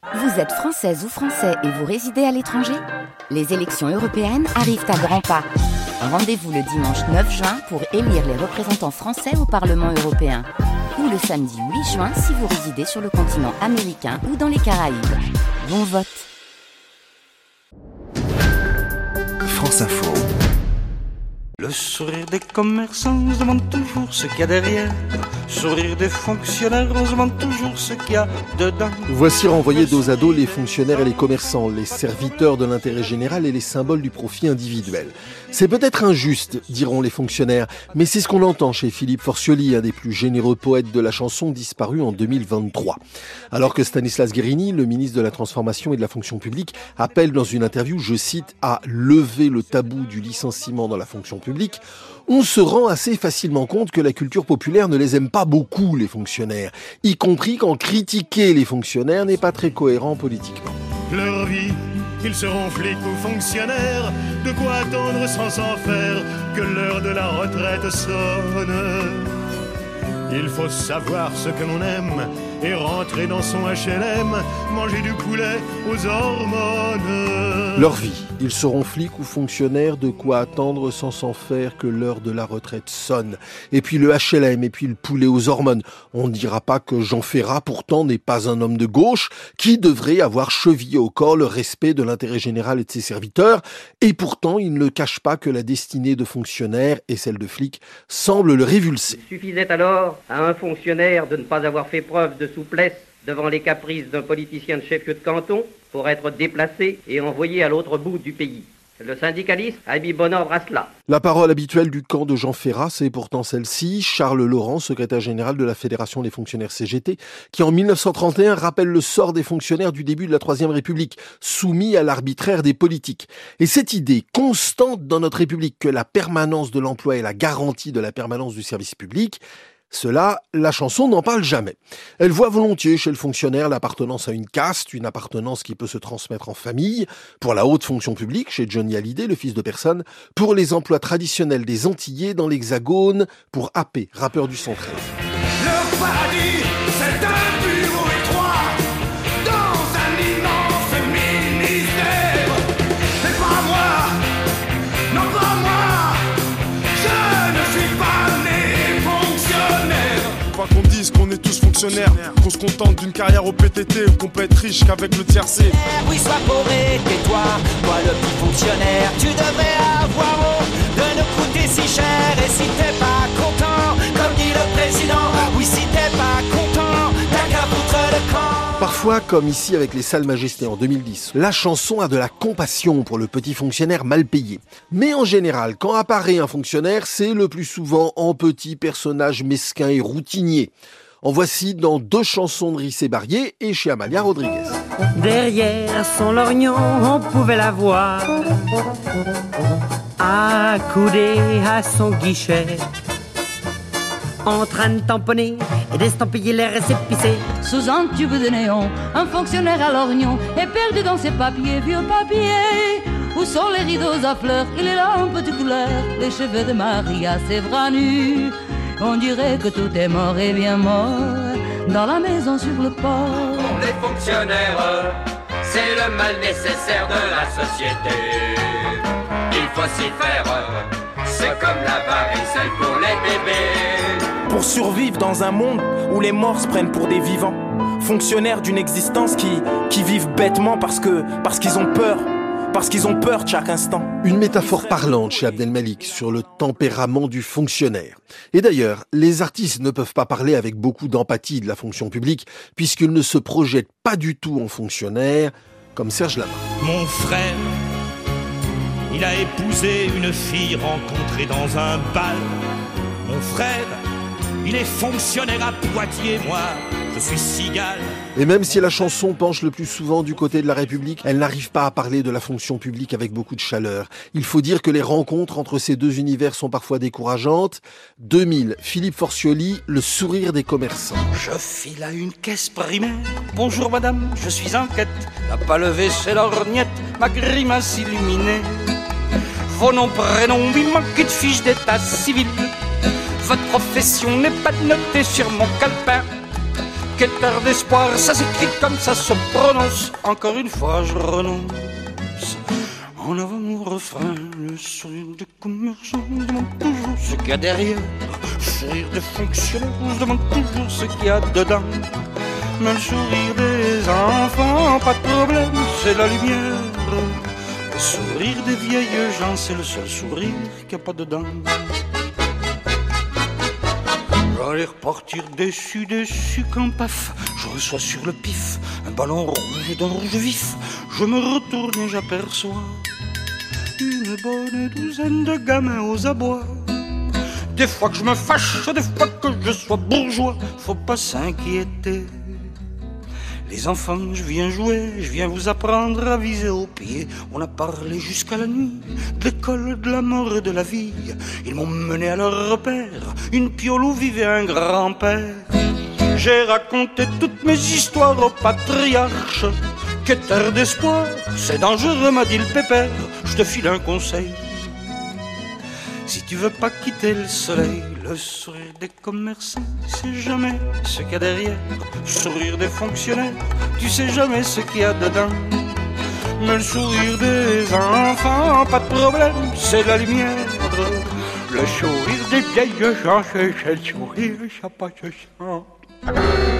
Vous êtes française ou français et vous résidez à l'étranger ? Les élections européennes arrivent à grands pas. Rendez-vous le dimanche 9 juin pour élire les représentants français au Parlement européen. Ou le samedi 8 juin si vous résidez sur le continent américain ou dans les Caraïbes. Bon vote. France Info. Le sourire des commerçants, on se demande toujours ce qu'il y a derrière. Sourire des fonctionnaires, on se demande toujours ce qu'il y a dedans. Voici renvoyés dos à dos les fonctionnaires et les commerçants, les serviteurs de l'intérêt général et les symboles du profit individuel. C'est peut-être injuste, diront les fonctionnaires, mais c'est ce qu'on entend chez Philippe Forcioli, un des plus généreux poètes de la chanson disparu en 2023. Alors que Stanislas Guerini, le ministre de la Transformation et de la Fonction publique, appelle dans une interview, je cite, à lever le tabou du licenciement dans la fonction publique, on se rend assez facilement compte que la culture populaire ne les aime pas beaucoup, les fonctionnaires, y compris quand critiquer les fonctionnaires n'est pas très cohérent politiquement. Leur vie, ils seront flics ou fonctionnaires, de quoi attendre sans s'en faire que l'heure de la retraite sonne. Il faut savoir ce que l'on aime et rentrer dans son HLM, manger du poulet aux hormones. Leur vie, ils seront flics ou fonctionnaires, de quoi attendre sans s'en faire que l'heure de la retraite sonne. Et puis le HLM, et puis le poulet aux hormones. On ne dira pas que Jean Ferrat, pourtant, n'est pas un homme de gauche, qui devrait avoir chevillé au corps le respect de l'intérêt général et de ses serviteurs. Et pourtant, il ne cache pas que la destinée de fonctionnaire et celle de flic semble le révulser. Il suffisait alors à un fonctionnaire de ne pas avoir fait preuve de souplesse devant les caprices d'un politicien de chef-lieu de canton pour être déplacé et envoyé à l'autre bout du pays. Le syndicaliste a mis bon ordre à cela. La parole habituelle du camp de Jean Ferrat, c'est pourtant celle-ci. Charles Laurent, secrétaire général de la Fédération des fonctionnaires CGT, qui en 1931 rappelle le sort des fonctionnaires du début de la Troisième République, soumis à l'arbitraire des politiques. Et cette idée constante dans notre République que la permanence de l'emploi est la garantie de la permanence du service public, cela, la chanson n'en parle jamais. Elle voit volontiers chez le fonctionnaire l'appartenance à une caste, une appartenance qui peut se transmettre en famille, pour la haute fonction publique, chez Johnny Hallyday, le fils de personne, pour les emplois traditionnels des Antillais dans l'Hexagone, pour AP, rappeur du 113. Leur paradis, c'est un bureau étroit, dans un immense ministère. Mais pas moi, non pas moi, je ne suis pas né fonctionnaire. Pas qu'on dise qu'on est tous fonctionnaires, qu'on se contente d'une carrière au PTT ou qu'on peut être riche qu'avec le tiercé. Oui, sois pauvre et tais-toi, toi le petit fonctionnaire, tu devrais avoir honte de nous coûter si cher. Et si t'es pas content, comme dit le président, oui, si t'es pas content, t'as qu'à foutre le camp. Parfois, comme ici avec les Salles Majestés en 2010, la chanson a de la compassion pour le petit fonctionnaire mal payé. Mais en général, quand apparaît un fonctionnaire, c'est le plus souvent en petit personnage mesquin et routinier. En voici dans 2 chansons de Rissé Barrier et chez Amalia Rodriguez. Derrière son lorgnon, on pouvait la voir, accoudée à son guichet, en train de tamponner et d'estampiller les récépissés. Sous un tube de néon, un fonctionnaire à lorgnon est perdu dans ses papiers, vieux papiers. Où sont les rideaux à fleurs et les lampes de couleur, les cheveux de Maria, ses bras nus. On dirait que tout est mort et bien mort dans la maison sur le port. Pour les fonctionnaires, c'est le mal nécessaire de la société. Il faut s'y faire, c'est comme la varicelle pour les bébés. Pour survivre dans un monde où les morts se prennent pour des vivants, fonctionnaires d'une existence qui vivent bêtement parce qu'ils ont peur. Parce qu'ils ont peur de chaque instant. Une métaphore parlante chez Abdelmalik sur le tempérament du fonctionnaire. Et d'ailleurs, les artistes ne peuvent pas parler avec beaucoup d'empathie de la fonction publique puisqu'ils ne se projettent pas du tout en fonctionnaire, comme Serge Lama. Mon frère, il a épousé une fille rencontrée dans un bal. Mon frère, il est fonctionnaire à Poitiers, moi, je suis cigale. Et même si la chanson penche le plus souvent du côté de la République, elle n'arrive pas à parler de la fonction publique avec beaucoup de chaleur. Il faut dire que les rencontres entre ces deux univers sont parfois décourageantes. 2000, Philippe Forcioli, le sourire des commerçants. Je file à une caisse primaire. Bonjour madame, je suis en quête. La pas levé, c'est lorgnette, ma grimace illuminée. Vos noms, prénoms, il manque de fiche d'état civil. Votre profession n'est pas notée sur mon calepin. quelle terre d'espoir, ça s'écrit comme ça se prononce. Encore une fois je renonce. En avant mon refrain, le sourire des commerçants, je demande toujours ce qu'il y a derrière. Le sourire des fonctionnaires, je demande toujours ce qu'il y a dedans. Mais le sourire des enfants, pas de problème, c'est la lumière. Le sourire des vieilles gens, c'est le seul sourire qu'il n'y a pas dedans. J'allais repartir déçu quand paf, je reçois sur le pif un ballon rouge d'un rouge vif. Je me retourne et j'aperçois une bonne douzaine de gamins aux abois. Des fois que je me fâche, des fois que je sois bourgeois, faut pas s'inquiéter. Les enfants, je viens jouer, je viens vous apprendre à viser au pied. On a parlé jusqu'à la nuit de l'école, de la mort et de la vie. Ils m'ont mené à leur repère, une piole où vivait un grand-père. J'ai raconté toutes mes histoires au patriarche. Quelle terre d'espoir, c'est dangereux, m'a dit le pépère. Je te file un conseil. Si tu veux pas quitter le soleil, le sourire des commerçants, tu sais jamais ce qu'il y a derrière. Le sourire des fonctionnaires, tu sais jamais ce qu'il y a dedans. Mais le sourire des enfants, pas de problème, c'est la lumière. Le sourire des vieilles gens, c'est le sourire, ça passe sans.